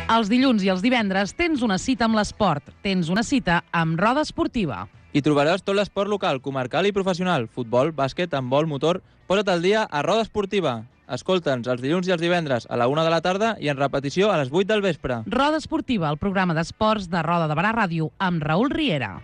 Els dilluns i els divendres tens una cita amb l'esport. Tens una cita amb Roda Esportiva. Hi trobaràs tot l'esport local, comarcal i professional. Futbol, bàsquet, handbol, motor... Posa't al dia a Roda Esportiva. Escolta'ns els dilluns i els divendres a la 1 de la tarda i en repetició a les 8 del vespre. Roda Esportiva, el programa d'esports de Roda de Barà Ràdio amb Raül Riera.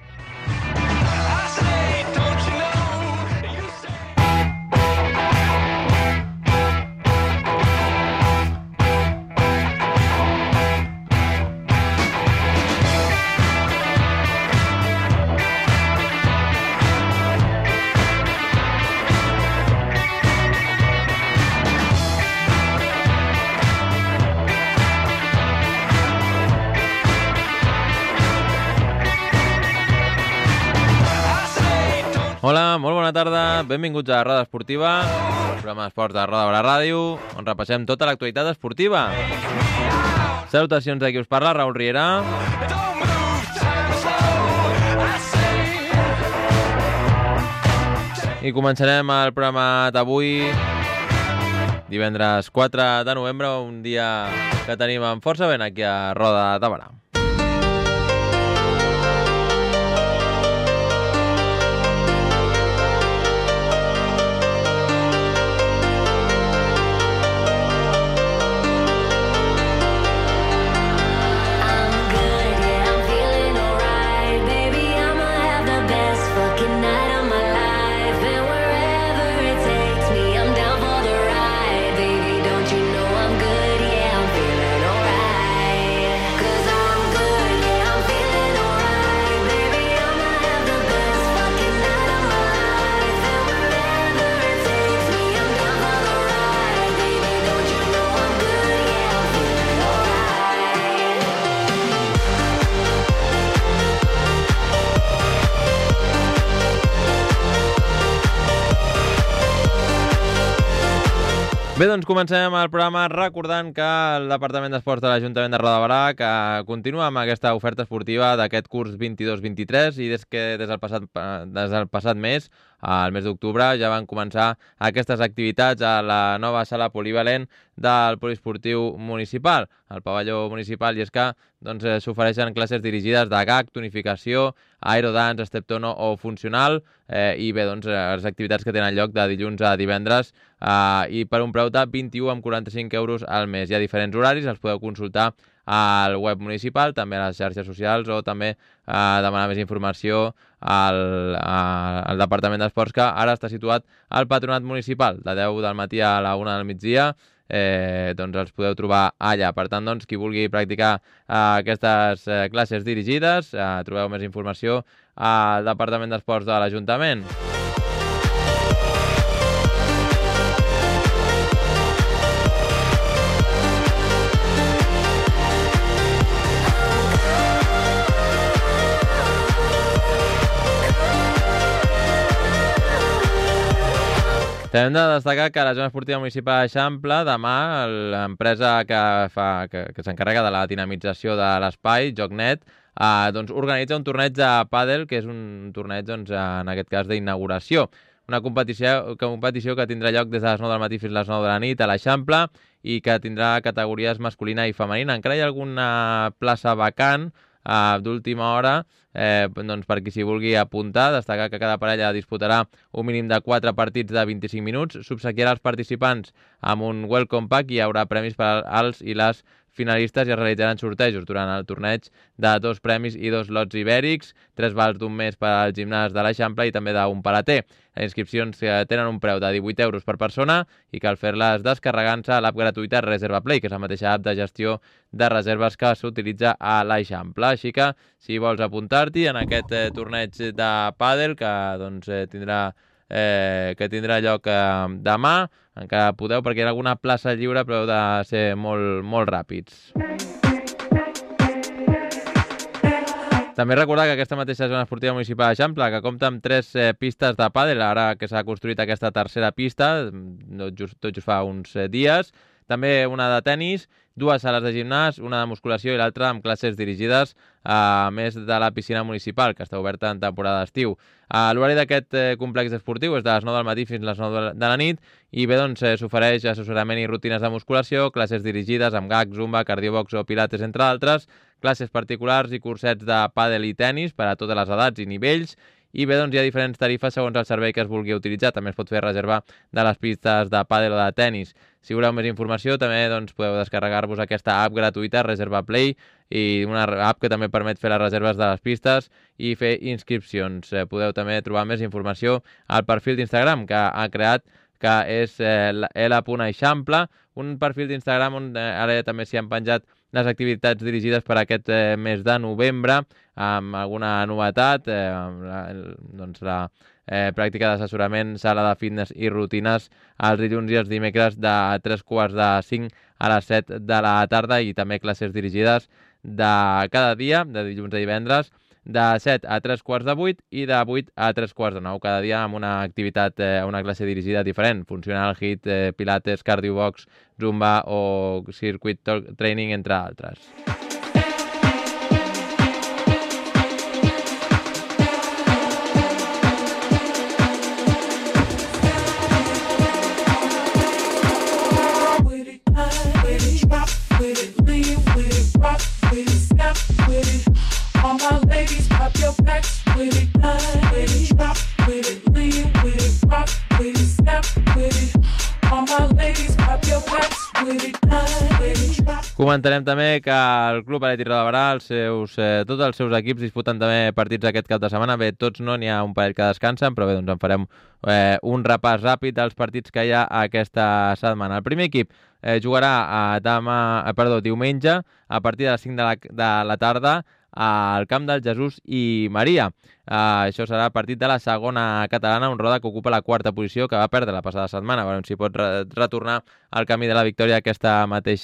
Hola, molt bona tarda, benvinguts a Roda Esportiva, el programa d'esports de Roda de Barà Ràdio, on repassem tota l'actualitat esportiva. Salutacions de qui us parla, Raül Riera. I començarem el programa d'avui, divendres 4 de novembre, un dia que tenim amb força vent aquí a Roda de Barà. Bé, doncs comencem el programa recordant que el Departament d'Esports de l'Ajuntament de Roda de Barà que continua amb aquesta oferta esportiva d'aquest curs 22-23 i des del passat mes, al mes d'octubre, ja van començar aquestes activitats a la nova sala polivalent del poliesportiu municipal, al pavelló municipal, i és que s'ofereixen classes dirigides de gag, tonificació, aerodance, step-tono o funcional, i bé, les activitats que tenen lloc de dilluns a divendres i per un preu de 21,45 euros al mes. Hi ha diferents horaris, els podeu consultar al web municipal, també a les xarxes socials o també demanar més informació al Departament d'Esports, que ara està situat al Patronat Municipal, de 10 del matí a la 1 del migdia. Els podeu trobar allà. Per tant, qui vulgui practicar aquestes classes dirigides, trobeu més informació al Departament d'Esports de l'Ajuntament. També hem de destacar que a la zona esportiva municipal d'Eixample, demà, l'empresa que s'encarrega de la dinamització de l'espai, JoCnet, organitza un torneig de pàdel, que és un torneig, en aquest cas, d'inauguració. Una competició que tindrà lloc des de les 9 del matí fins a les 9 de la nit a l'Eixample i que tindrà categories masculina i femenina. Encara hi ha alguna plaça vacant d'última hora, per qui s'hi vulgui apuntar. Destacar que cada parella disputarà un mínim de 4 partits de 25 minuts, s'obsequiarà als participants amb un welcome pack i hi haurà premis per als i les finalistes i es realitzaran sortejos durant el torneig de 2 premis i 2 lots ibèrics, 3 vals d'un mes per al gimnàs de l'Eixample i també d'un palater. Les inscripcions tenen un preu de 18 euros per persona i cal fer-les descarregant-se a l'app gratuïta Reserva Play, que és la mateixa app de gestió de reserves que s'utilitza a l'Eixample. Així que, si vols apuntar-t'hi en aquest torneig de pàdel que tindrà lloc demà, encara podeu, perquè hi ha alguna plaça lliure, però heu de ser molt, molt ràpids. També recordar que aquesta mateixa zona esportiva municipal d'Eixample, que compta amb 3 pistes de pàdel, ara que s'ha construït aquesta tercera pista, tot just fa uns dies, També una de tennis, 2 sales de gimnàs, una de musculació i l'altra amb classes dirigides, a més de la piscina municipal, que està oberta en temporada d'estiu. L'horari d'aquest complex esportiu és de les 9 del matí fins a les 9 de la nit i bé, doncs, s'ofereix assessorament i rutines de musculació, classes dirigides amb GAC, Zumba, cardiobox o pilates, entre altres, classes particulars i cursets de pàdel i tennis per a totes les edats i nivells. I bé, doncs hi ha diferents tarifes segons el servei que es vulgui utilitzar. També es pot fer reserva de les pistes de pàdel o de tennis. Si voleu més informació, també doncs, podeu descarregar-vos aquesta app gratuïta, Reserva Play, i una app que també permet fer les reserves de les pistes i fer inscripcions. Podeu també trobar més informació al perfil d'Instagram que ha creat, que és l.eixample, un perfil d'Instagram on ara també s'hi han penjat les activitats dirigides per aquest mes de novembre, amb alguna novetat, doncs la pràctica d'assessorament, sala de fitness i rutines els dilluns i els dimecres de 3:45 a les 7 de la tarda i també classes dirigides de cada dia, de dilluns a divendres, de 7 a 7:45 i de 8 a 8:45, cada dia amb una activitat, una classe dirigida diferent, funcional, HIIT, pilates, cardiobox, zumba o circuit training, entre altres. All my ladies, pop your backs with it, with it, drop with it, lean with it, rock with it, snap with it. All my ladies, pop your backs with it, with it, drop. Comentarem també que el Club Atlètic Roda de Barà, tots els seus equips disputen també partits aquest cap de setmana. Bé, tots no, n'hi ha un parell que descansen, però bé, doncs en farem un repàs ràpid dels partits que hi ha aquesta setmana. El primer equip jugarà diumenge a partir de les 5 de la tarda al camp del Jesús i Maria. Això serà el partit de la segona catalana, un Roda que ocupa la 4a posició, que va perdre la passada setmana. Veurem si pot retornar al camí de la victòria aquest mateix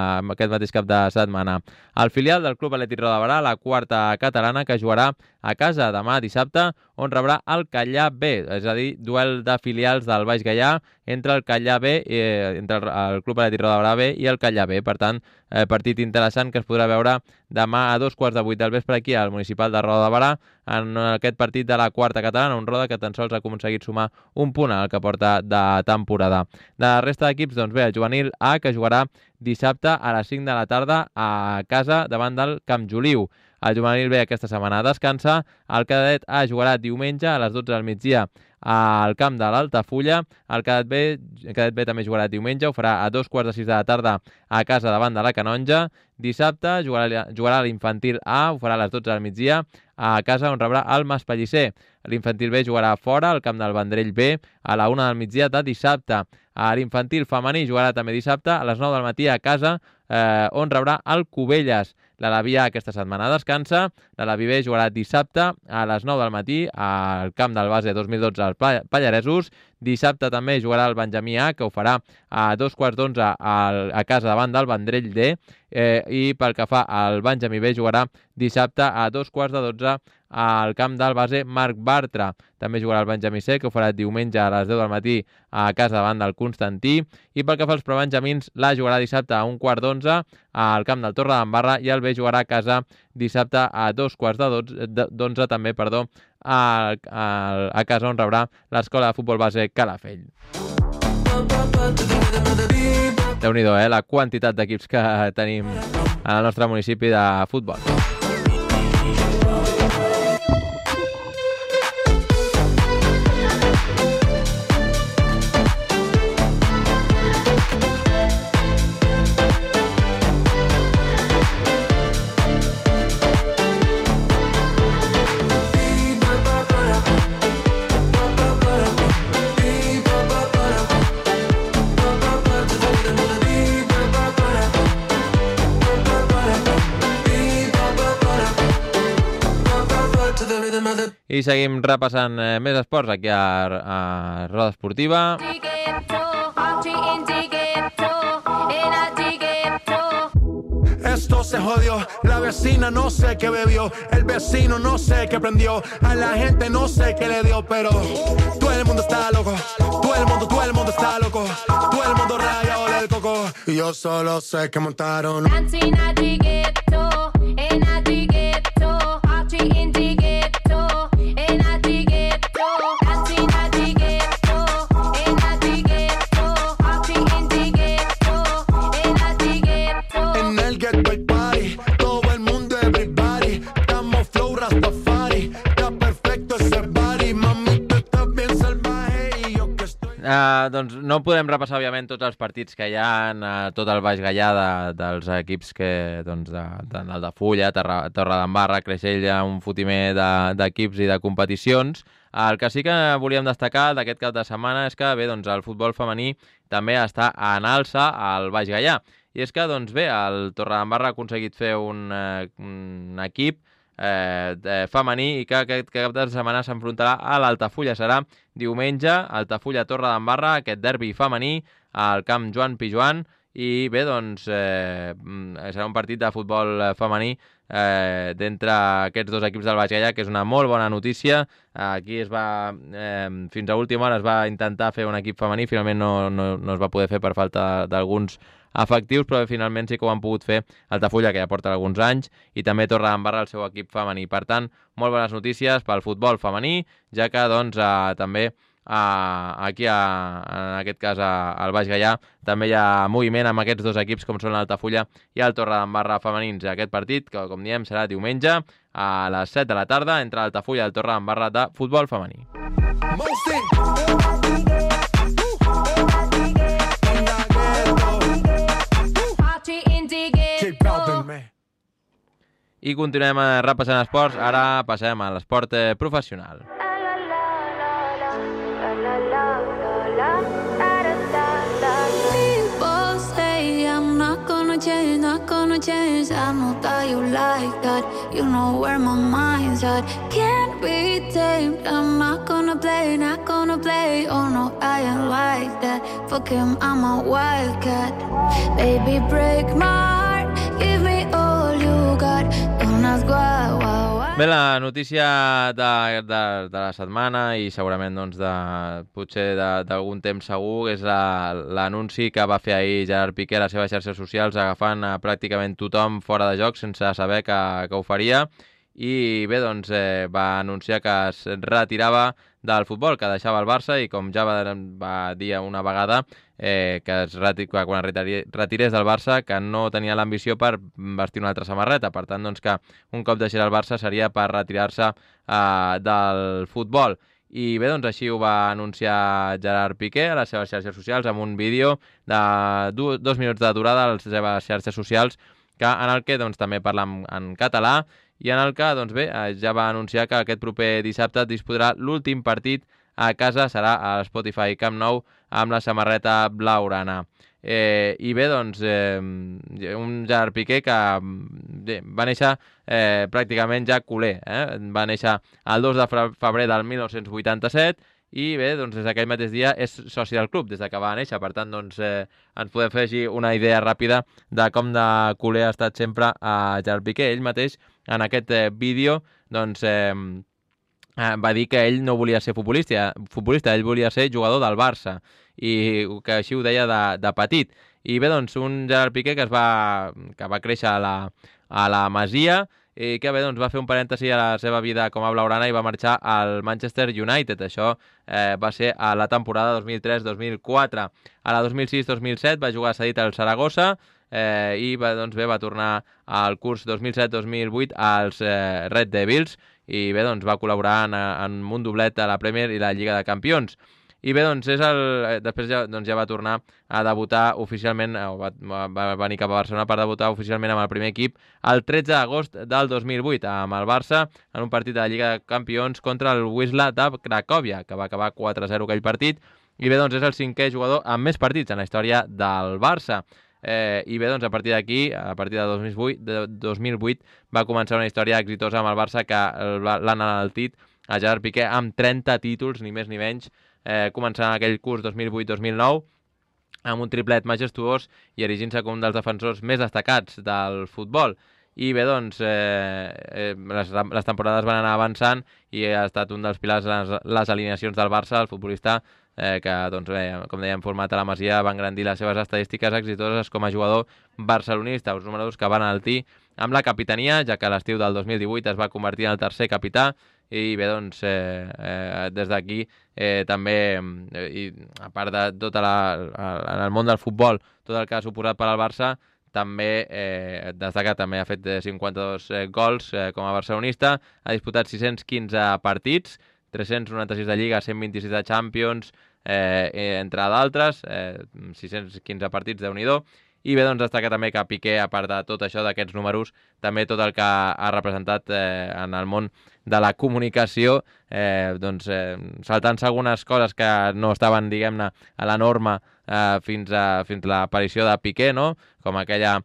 cap de setmana. El filial del Club Atlètic Roda de Barà, la 4a catalana, que jugarà a casa demà dissabte, on rebrà el Callà B, és a dir, duel de filials del Baix Gaià entre el Callà B, entre el Club Atlètic Roda de Barà B i el Callà B. Per tant, partit interessant que es podrà veure demà a 7:15 del vespre aquí al Municipal de Roda de Barà, en aquest partit de la 4a catalana, un Roda que tan sols ha aconseguit sumar un punt al que porta de temporada. De la resta d'equips, doncs bé, el juvenil A, que jugarà dissabte a les 5 de la tarda a casa davant del Camp Joliu. El juvenil B aquesta setmana descansa, el cadet A jugarà diumenge a les 12 del migdia al camp de l'Altafulla. El cadet B també jugarà diumenge, ho farà a 5:15 de la tarda a casa davant de la Canonja. Dissabte jugarà l'infantil A, ho farà a les 12 del migdia a casa on rebrà el Maspallisser. L'infantil B jugarà fora al camp del Vendrell B a la 1 del migdia de dissabte. L'infantil femení jugarà també dissabte a les 9 del matí a casa on rebrà el Cubelles. L'Alaví A aquesta setmana descansa, l'Alaví B jugarà dissabte a les 9 del matí al camp del base 2012 als Pallaresos. Dissabte també jugarà el Benjamí A, que ho farà a 2:15 a casa davant del Vendrell D. I pel que fa al Benjamí B, jugarà dissabte a 2:15 al camp del base Marc Bartra. També jugarà el Benjamí C, que ho farà diumenge a les 10 del matí a casa davant del Constantí. I pel que fa als prebenjamins, l'A jugarà dissabte a 1:15 al camp del Torredembarra i el B jugarà a casa dissabte a 2:15 també, a casa on rebrà l'Escola de Futbol Base Calafell. Déu-n'hi-do, la quantitat d'equips que tenim al nostre municipi de futbol. I seguim repassant més esports aquí a Roda Esportiva. jodió. La vecina no sé qué bebió, el vecino no sé qué prendió, a la gente no sé qué le dio, pero todo el mundo está loco, todo el mundo está loco, todo el mundo rayado del coco. Y yo solo sé que montaron Dancing at the ghetto, in at the ghetto, party in the ghetto, in at the ghetto, dancing at the ghetto, in at the ghetto, party in the ghetto, in at the ghetto. en el ghetto hay party, todo el mundo everybody, estamos flow Rastafari, está perfecto ese body, mami tú estás bien salvaje y yo que estoy... Doncs no podem repassar, òbviament, tots els partits que hi ha a tot el Baix Gaià dels equips que, doncs, d'Altafulla, Torredembarra, Creixell, hi ha un fotimer d'equips i de competicions. El que sí que volíem destacar d'aquest cap de setmana és que, bé, doncs, el futbol femení també està en alça al Baix Gaià. I és que, doncs bé, el Torredembarra ha aconseguit fer un equip femení i que aquest cap de setmana s'enfrontarà a l'Altafulla. Serà diumenge, Altafulla-Torredembarra, aquest derbi femení al camp Joan Pijoan, i bé, doncs serà un partit de futbol femení d'entre aquests dos equips del Baix Gaià, que és una molt bona notícia. Aquí fins a última hora es va intentar fer un equip femení, finalment no es va poder fer per falta d'alguns efectius, però finalment sí que ho han pogut fer Altafulla, que ja porta alguns anys, i també Torredembarra, el seu equip femení. Per tant, molt bones notícies pel futbol femení, ja que doncs també aquí, en aquest cas al Baix Gaià, també hi ha moviment amb aquests dos equips com són l'Altafulla i el Torredembarra femenins. Aquest partit, que com diem, serà diumenge a les 7 de la tarda entre l'Altafulla i el Torredembarra de futbol femení. I continuem repassant esports, ara passem a l'esport professional. People say I'm not gonna change, not gonna change. I know that you like that, you know where my mind's at. Can't be tamed, I'm not gonna play, not gonna play. Oh no, I ain't like that, fuck him, I'm a wildcat. Baby, break my heart, give me all you got. Don't ask why. Bé, la notícia de la setmana i segurament doncs, potser d'algun temps segur és l'anunci que va fer ahir Gerard Piqué a les seves xarxes socials, agafant pràcticament tothom fora de joc sense saber que ho faria, i bé, doncs va anunciar que es retirava del futbol, que deixava el Barça, i com ja va dir una vegada, que quan es retirés del Barça, que no tenia l'ambició per vestir una altra samarreta. Per tant, doncs, que un cop deixés el Barça seria per retirar-se del futbol. I bé, doncs així ho va anunciar Gerard Piqué a les seves xarxes socials amb un vídeo de 2 minuts de durada a les seves xarxes socials, en el que doncs, també parla en català, i en el que doncs, bé, ja va anunciar que aquest proper dissabte disputarà l'últim partit a casa, serà a l'Spotify Camp Nou amb la samarreta blaugrana. I bé, doncs, un Gerard Piqué que va néixer pràcticament ja culer. Va néixer el 2 de febrer del 1987 i bé, doncs des d'aquell mateix dia és soci del club, des que va néixer. Per tant, doncs, ens podem fer així una idea ràpida de com de culer ha estat sempre a Gerard Piqué. Ell mateix, en aquest vídeo, doncs, va dir que ell no volia ser futbolista, ell volia ser jugador del Barça, i que així ho deia de petit. I bé, doncs, un Gerard Piqué que va créixer a la Masia, i que bé, doncs, va fer un parèntesi a la seva vida com a blaugrana i va marxar al Manchester United. Això va ser a la temporada 2003-2004. A la 2006-2007 va jugar cedit al Saragossa i doncs, bé, va tornar al curs 2007-2008 als Red Devils i bé, doncs, va col·laborar en un doblet a la Premier i la Lliga de Campions. I bé, doncs, després ja va tornar a debutar oficialment, va venir cap a Barcelona per debutar oficialment amb el primer equip el 13 d'agost del 2008 amb el Barça en un partit de la Lliga de Campions contra el Wisła de Cracòvia, que va acabar 4-0 aquell partit. I bé, doncs, és el 5è jugador amb més partits en la història del Barça. I bé, doncs, a partir d'aquí, a partir de 2008, va començar una història exitosa amb el Barça que l'han enaltit a Gerard Piqué amb 30 títols, ni més ni menys, començant aquell curs 2008-2009, amb un triplet majestuós i erigint-se com un dels defensors més destacats del futbol. I bé, doncs, les temporades van anar avançant i ha estat un dels pilars les alineacions del Barça, el futbolista que, doncs bé, com dèiem, format a la Masia, va engrandir les seves estadístiques exitoses com a jugador barcelonista, uns números que van altir amb la capitania, ja que a l'estiu del 2018 es va convertir en el tercer capità. I bé, doncs, des d'aquí també, i a part de tot en el món del futbol, tot el que ha suposat per al Barça, també destacat, també ha fet 52 gols com a barcelonista, ha disputat 615 partits, 396 de Lliga, 126 de Champions, entre d'altres, 615 partits, Déu-n'hi-do. I bé, doncs, destaca també que Piqué, a part de tot això, d'aquests números, també tot el que ha representat en el món de la comunicació, saltant-se algunes coses que no estaven, diguem-ne, a la norma fins a l'aparició de Piqué, no? Com la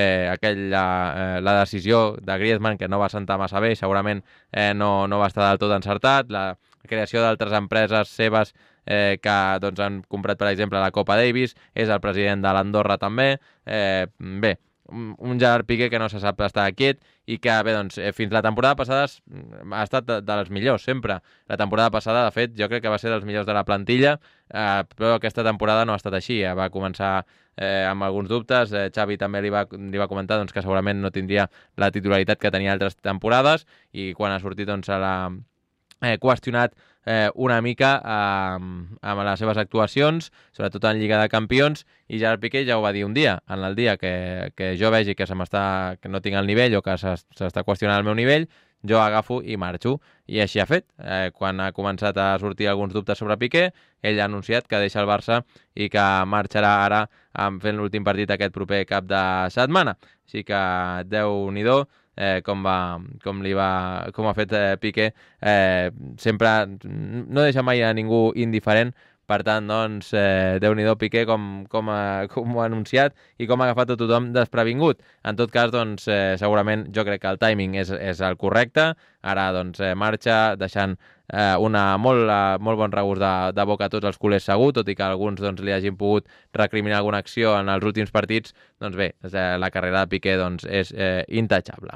decisió de Griezmann, que no va sentar massa bé, segurament no va estar del tot encertat, la creació d'altres empreses seves que doncs, han comprat, per exemple, la Copa Davis, és el president de l'Andorra també. Bé, un Gerard Piqué que no se sap estar quiet i que, bé, doncs, fins la temporada passada ha estat dels millors, sempre. La temporada passada, de fet, jo crec que va ser dels millors de la plantilla, però aquesta temporada no ha estat així. Va començar amb alguns dubtes. Xavi també li va comentar doncs, que segurament no tindria la titularitat que tenia altres temporades i quan ha sortit doncs, l'ha qüestionat una mica amb les seves actuacions, sobretot en Lliga de Campions, i Gerard Piqué ja ho va dir un dia, en el dia que jo vegi que no tinc el nivell o que s'està qüestionant el meu nivell, jo agafo i marxo. I així ha fet. Quan ha començat a sortir alguns dubtes sobre Piqué, ell ha anunciat que deixa el Barça i que marxarà ara fent l'últim partit aquest proper cap de setmana. Així que Déu-n'hi-do com ha fet Piqué, sempre no deixa mai a ningú indiferent. Per tant, doncs, Déu-n'hi-do Piqué com ho ha anunciat i com ha agafat a tothom desprevingut. En tot cas, doncs, segurament jo crec que el timing és el correcte. Ara doncs, marxa deixant un molt bon regust de boca a tots els culers segur, tot i que alguns doncs, li hagin pogut recriminar alguna acció en els últims partits. Doncs bé, la carrera de Piqué doncs, és intachable.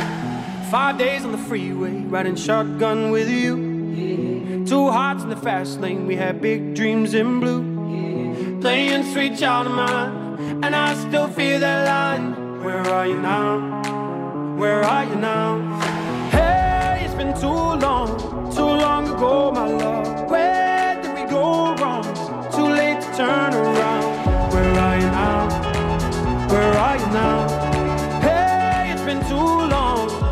5 days on the freeway, riding shotgun with you. Two hearts in the fast lane, we had big dreams in blue. Playing sweet child of mine, and I still feel that line. Where are you now? Where are you now? Hey, it's been too long ago, my love. Where did we go wrong? Too late to turn around. Where are you now? Where are you now? Hey, it's been too long.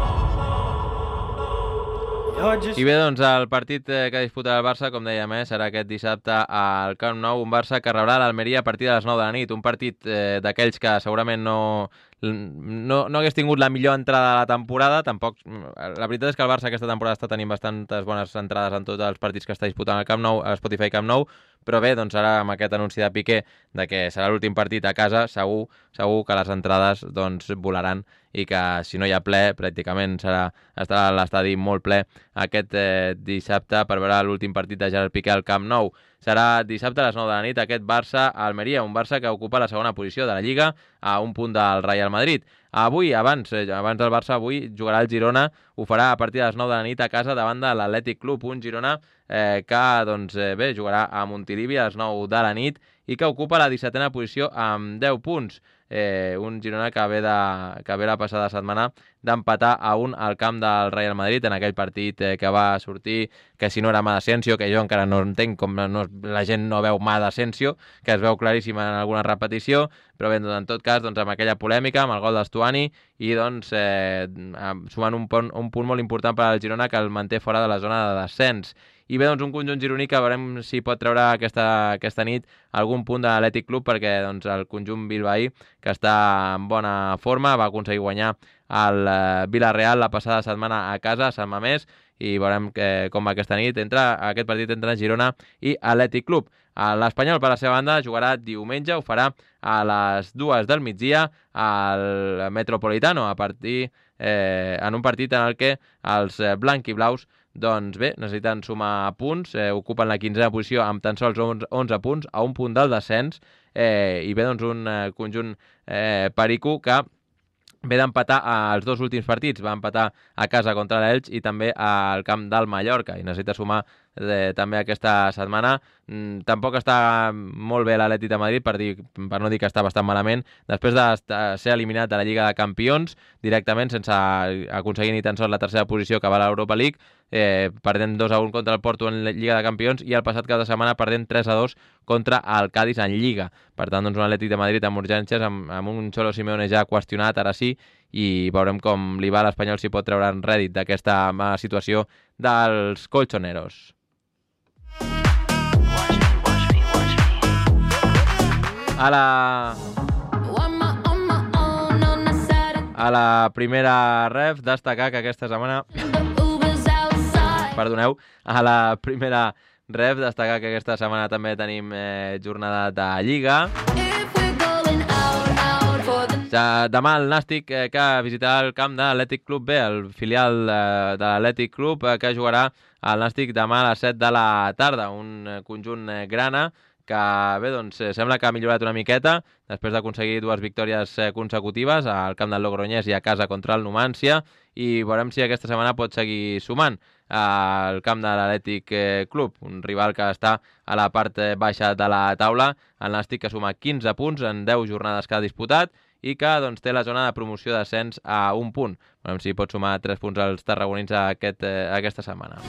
I bé, doncs, el partit que disputarà el Barça, com dèiem, serà aquest dissabte al Camp Nou, un Barça que rebrà l'Almeria a partir de les 9 de la nit, un partit d'aquells que segurament no hagués tingut la millor entrada de la temporada, tampoc. La veritat és que el Barça aquesta temporada està tenint bastantes bones entrades en tots els partits que està disputant al Camp Nou, a Spotify Camp Nou, però bé, doncs ara amb aquest anunci de Piqué de que serà l'últim partit a casa, segur que les entrades doncs volaran i que si no hi ha ple, pràcticament estarà l'estadi molt ple aquest dissabte per veure l'últim partit de Gerard Piqué al Camp Nou. Serà dissabte a les 9 de la nit aquest Barça-Almeria, un Barça que ocupa la segona posició de la Lliga a un punt del Real Madrid. Avui, abans del Barça, avui jugarà el Girona, ho farà a partir de les 9 de la nit a casa davant de l'Atlètic Club, un Girona que doncs, bé, jugarà a Montilivi a les 9 de la nit i que ocupa la 17a posició amb 10 punts. Un Girona que ve la passada setmana d'empatar a 1 al camp del Real Madrid en aquell partit que va sortir, que si no era mà d'Asensio, que jo encara no entenc com la gent no veu mà d'Asensio, que es veu claríssim en alguna repetició, però bé, en tot cas, doncs, amb aquella polèmica, amb el gol d'Estuani, i doncs sumant un punt molt important per al Girona que el manté fora de la zona de descens. I bé, doncs, un conjunt gironí que veurem si pot treure aquesta nit algun punt de l'Atlètic Club, perquè doncs, el conjunt bilbaí, que està en bona forma, va aconseguir guanyar el Villarreal la passada setmana a casa, a Sant Mamés, i veurem com va aquesta nit. Aquest partit entre Girona i Atlètic Club. L'Espanyol, per la seva banda, jugarà diumenge, ho farà a les 2 del migdia al Metropolitano, en un partit en el que els blanquiblaus doncs bé, necessiten sumar punts, ocupen la 15a posició amb tan sols 11 punts, a un punt del descens, i bé, doncs un conjunt perico que ve d'empatar els dos últims partits, va empatar a casa contra l'Elx i també al camp del Mallorca, i necessita sumar també aquesta setmana. Tampoc està molt bé l'Atlètic de Madrid, per no dir que està bastant malament, després de ser eliminat de la Lliga de Campions directament, sense aconseguir ni tan sols la tercera posició que va a l'Europa League, perdent 2-1 contra el Porto en la Lliga de Campions i el passat cap de setmana perdent 3-2 contra el Cádiz en Lliga. Per tant, doncs un Atlètic de Madrid amb urgències, amb un Cholo Simeone ja qüestionat, ara sí, i veurem com li va a l'Espanyol, si pot treure en rèdit d'aquesta mala situació dels colchoneros. A la primera ref, destacar que aquesta setmana... Perdoneu, a la primera ref, destacar que aquesta setmana també tenim jornada de Lliga. Demà el Nàstic que visitarà el camp de l'Atlètic Club B, el filial de l'Atlètic Club, que jugarà al Nàstic demà a les 7 de la tarda. Un conjunt grana que bé, doncs, sembla que ha millorat una miqueta després d'aconseguir 2 victòries consecutives al camp del Logroñés i a casa contra el Numancia, i veurem si aquesta setmana pot seguir sumant al camp de l'Atlètic Club, un rival que està a la part baixa de la taula, el Nàstic, que suma 15 punts en 10 jornades que ha disputat i que doncs, té la zona de promoció d'ascens a 1 punt. Veurem si pot sumar 3 punts als tarragonins aquesta setmana.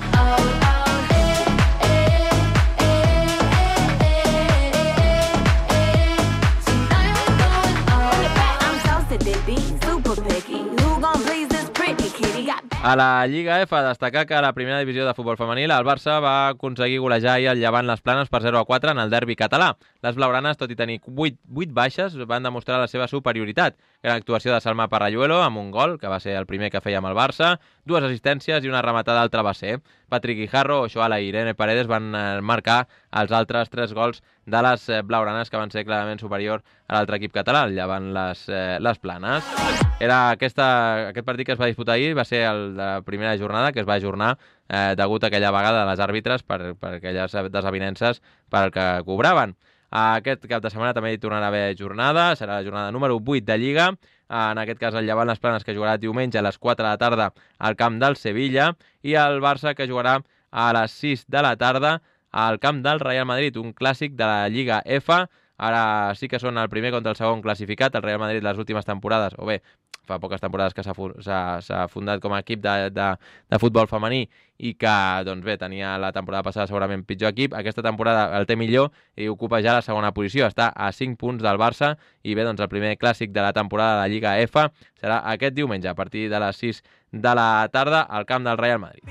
A la Lliga F, destacar que a la primera divisió de futbol femenil el Barça va aconseguir golejar ahir el Llevant Les Planes per 0-4 en el derbi català. Les blaugranes, tot i tenir 8 baixes, van demostrar la seva superioritat. Gran actuació de Salma Parrayuelo amb un gol, que va ser el primer que feia amb el Barça, 2 assistències i una rematada al travesser. Patrick Guijarro, Ochoala i Irene Paredes van marcar els altres 3 gols de les blaugranes, que van ser clarament superior a l'altre equip català, el Llevant Les Planes. Aquest partit que es va disputar ahir va ser el de la primera jornada, que es va ajornar degut a aquella vegada de les àrbitres per aquelles desavinences pel que cobraven. Aquest cap de setmana també hi tornarà a haver jornada, serà la jornada número 8 de Lliga, en aquest cas el Llevant Les Planes, que jugarà diumenge a les 4 de la tarda al camp del Sevilla, i el Barça, que jugarà a les 6 de la tarda al camp del Real Madrid, un clàssic de la Lliga F. Ara sí que són el primer contra el segon classificat. El Real Madrid les últimes temporades, o bé, fa poques temporades que s'ha fundat com a equip de futbol femení i que, doncs bé, tenia la temporada passada segurament pitjor equip. Aquesta temporada el té millor i ocupa ja la segona posició. Està a 5 punts del Barça i bé, doncs el primer clàssic de la temporada de la Lliga F serà aquest diumenge a partir de les 6 de la tarda al camp del Real Madrid.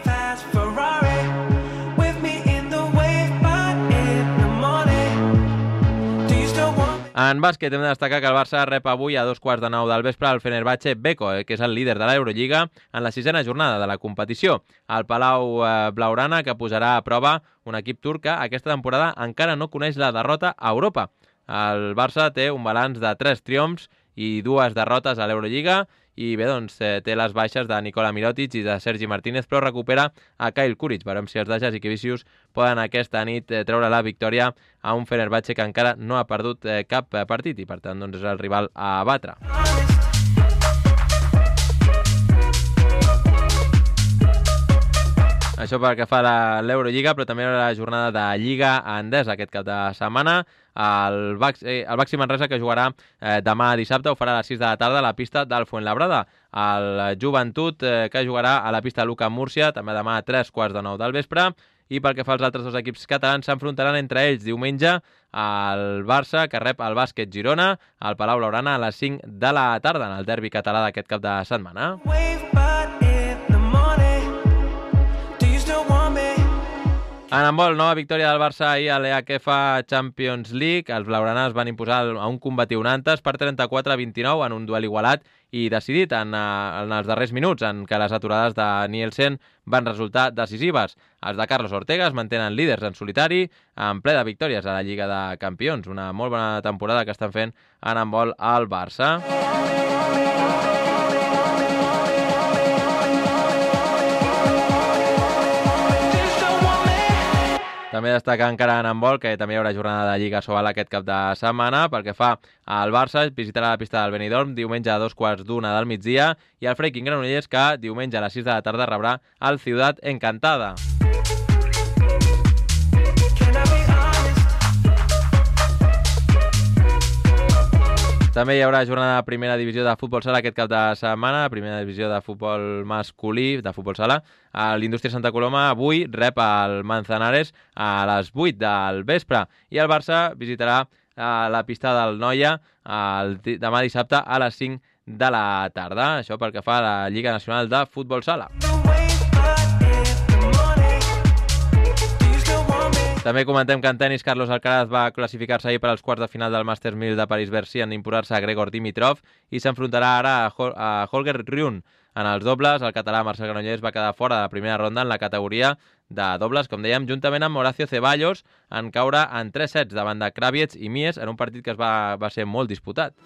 En bàsquet hem de destacar que el Barça rep avui a 9:15 del vespre el Fenerbahçe Beko, que és el líder de l'Eurolliga en la 6a jornada de la competició. El Palau Blaugrana, que posarà a prova un equip turc que aquesta temporada encara no coneix la derrota a Europa. El Barça té un balanç de 3 triomfs i 2 derrotes a l'Eurolliga, i bé, doncs té les baixes de Nikola Mirotic i de Sergi Martínez, però recupera a Kyle Kuric. Veurem si els de Jasikevičius poden aquesta nit treure la victòria a un Fenerbahçe que encara no ha perdut cap partit i per tant doncs, és el rival a batre. Això pel que fa a l'Eurolliga, però també a la jornada de Lliga Endesa aquest cap de setmana. El Baxi Manresa, que jugarà demà dissabte, ho farà a les 6 de la tarda a la pista del Fuenlabrada. El Joventut, que jugarà a la pista Luca Múrcia, també demà a 3:15 del vespre. I pel que fa als altres 2 equips catalans, s'enfrontaran entre ells diumenge el Barça, que rep el Bàsquet Girona, al Palau Blaugrana a les 5 de la tarda en el derbi català d'aquest cap de setmana. En handbol, nova victòria del Barça ahir a l'EHF Champions League. Els blaugranes van imposar a un combatiu Nantes per 34-29 en un duel igualat i decidit en els darrers minuts, en què les aturades de Nielsen van resultar decisives. Els de Carlos Ortega es mantenen líders en solitari, en ple de victòries a la Lliga de Campions. Una molt bona temporada que estan fent en handbol al Barça. També destacar encara en handbol que també hi haurà jornada de Lliga Sobal aquest cap de setmana. Pel que fa al Barça, visitarà la pista del Benidorm diumenge a 2:15 del migdia i el Freiking Granollers, que diumenge a les 6 de la tarda rebrà el Ciutat Encantada. També hi haurà jornada de primera divisió de futbol sala aquest cap de setmana, primera divisió de futbol masculí, de futbol sala. L'Indústria Santa Coloma avui rep el Manzanares a les 8 del vespre i el Barça visitarà la pista del Noia demà dissabte a les 5 de la tarda. Això pel que fa a la Lliga Nacional de Futbol Sala. També comentem que en tenis Carlos Alcaraz va classificar-se ahir per als quarts de final del Masters 1000 de París-Bercy en imposar-se a Grigor Dimitrov i s'enfrontarà ara a Holger Rune. En els dobles, el català Marcel Granollers va quedar fora de la primera ronda en la categoria de dobles, com dèiem, juntament amb Horacio Ceballos, en caure en 3 sets davant de Kravietz i Mies en un partit que va ser molt disputat.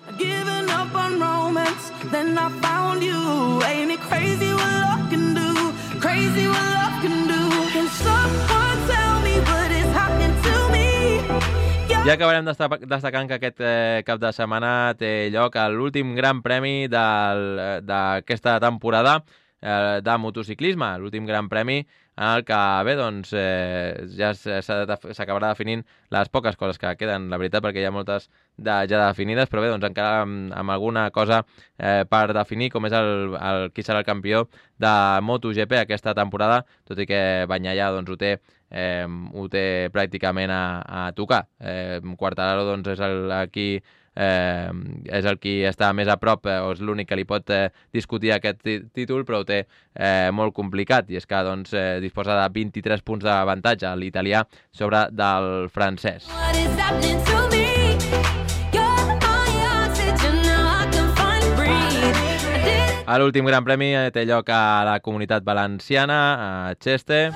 Ja acabarem destacant que aquest cap de setmana té lloc l'últim gran premi d'aquesta temporada de motociclisme, l'últim gran premi en el que bé, doncs, ja s'acabarà definint les poques coses que queden, la veritat, perquè hi ha moltes ja definides, però bé, doncs encara amb alguna cosa per definir, com és qui serà el campió de MotoGP aquesta temporada, tot i que Bagnaia doncs, ho té pràcticament a tocar. Quartararo doncs, és el qui està més a prop, o és l'únic que li pot discutir aquest títol, però ho té molt complicat, i és que doncs, disposa de 23 punts d'avantatge l'italià sobre del francès. L'últim gran premi té lloc a la Comunitat Valenciana, a Cheste.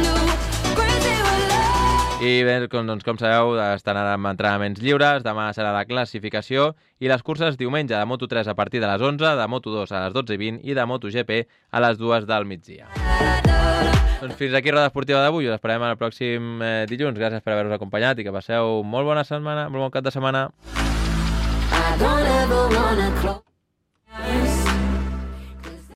I bé, com sabeu, estan ara amb entrenaments lliures, demà serà la classificació i les curses diumenge de Moto3 a partir de les 11, de Moto2 a les 12:20 i de MotoGP a les 2 del migdia. Doncs fins aquí Roda Esportiva d'avui, us esperem el pròxim dilluns. Gràcies per haver-nos acompanyat i que passeu molt bona setmana, molt bon cap de setmana.